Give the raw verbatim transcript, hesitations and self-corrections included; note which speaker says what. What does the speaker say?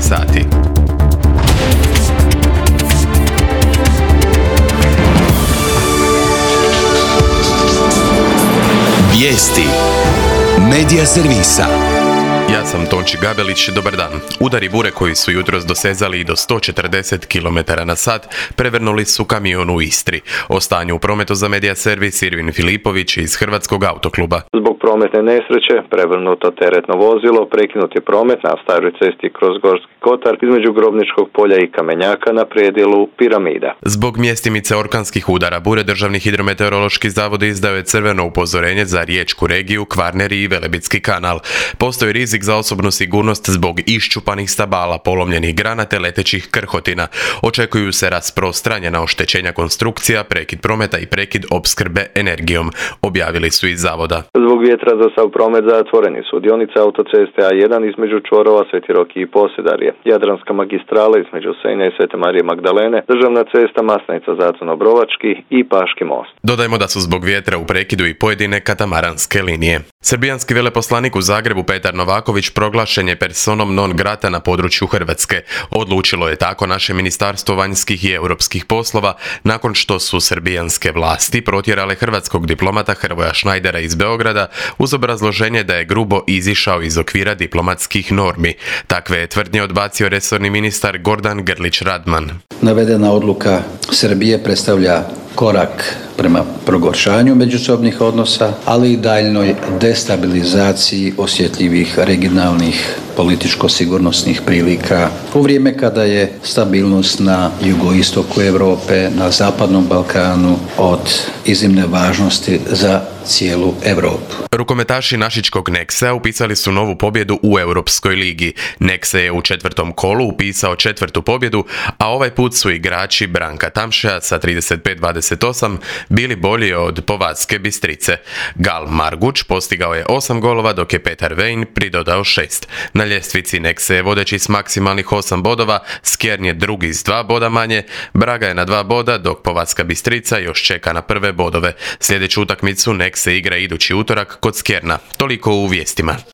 Speaker 1: sati.
Speaker 2: Vijesti Medija servisa.
Speaker 1: Ja sam Tonči Gabelić, dobar dan. Udari bure koji su jutros dosezali i do sto četrdeset kilometara na sat prevrnuli su kamion u Istri. O stanju u prometu za Medija servis Irvin Filipović iz Hrvatskog autokluba.
Speaker 3: Zbog prometne nesreće prevrnuto teretno vozilo, prekinut je promet na staroj cesti kroz Gorski kotar između Grobničkog polja i Kamenjaka na predjelu Piramida.
Speaker 1: Zbog mjestimice orkanskih udara bure Državni hidrometeorološki zavod izdao je crveno upozorenje za riječku regiju, Kvarneri i Velebitski kanal. Postoji rizik za osobnu sigurnost zbog iščupanih stabala, polomljenih grana te letećih krhotina. Očekuju se rasprostranjena oštećenja konstrukcija, prekid prometa i prekid opskrbe energijom, objavili su iz zavoda.
Speaker 3: Zbog vjetra za sav promet zatvoreni su dionice autoceste A jedan između čvorova Sveti Roki i Posedarje, Jadranska magistrala između Senja i Svete Marije Magdalene, državna cesta Masnica Zacano-Brovački i Paški most.
Speaker 1: Dodajmo da su zbog vjetra u prekidu i pojedine katamaranske linije. Srbijanski veleposlanik u Zagrebu Petar Novaković proglašen je personom non grata na području Hrvatske. Odlučilo je tako naše Ministarstvo vanjskih i europskih poslova nakon što su srbijanske vlasti protjerale hrvatskog diplomata Hrvoja Šnajdera iz Beograda uz obrazloženje da je grubo izišao iz okvira diplomatskih normi. Takve je tvrdnje odbacio resorni ministar Gordan Grlić Radman.
Speaker 4: Navedena odluka Srbije predstavlja korak prema pogoršanju međusobnih odnosa, ali i daljnjoj destabilizaciji osjetljivih regionalnih političko-sigurnosnih prilika u vrijeme kada je stabilnost na jugoistoku Europe, na zapadnom Balkanu od iznimne važnosti za cijelu Europu.
Speaker 1: Rukometaši našičkog Nexe upisali su novu pobjedu u Europskoj ligi. Nexe je u četvrtom kolu upisao četvrtu pobjedu, a ovaj put su igrači Branka Tamšeja sa trideset pet dvadeset osam bili bolji od Povazke Bistrice. Gal Marguč postigao je osam golova, dok je Petar Vejn pridodao šest. Na ljestvici Nexe je vodeći s maksimalnih osam bodova, Skjern je drugi s dva boda manje, Braga je na dva boda, dok Povazka Bistrica još čeka na prve bodove. Sljedeću utakmicu Nexe igra idući utorak kod Skjerna. Toliko u vijestima.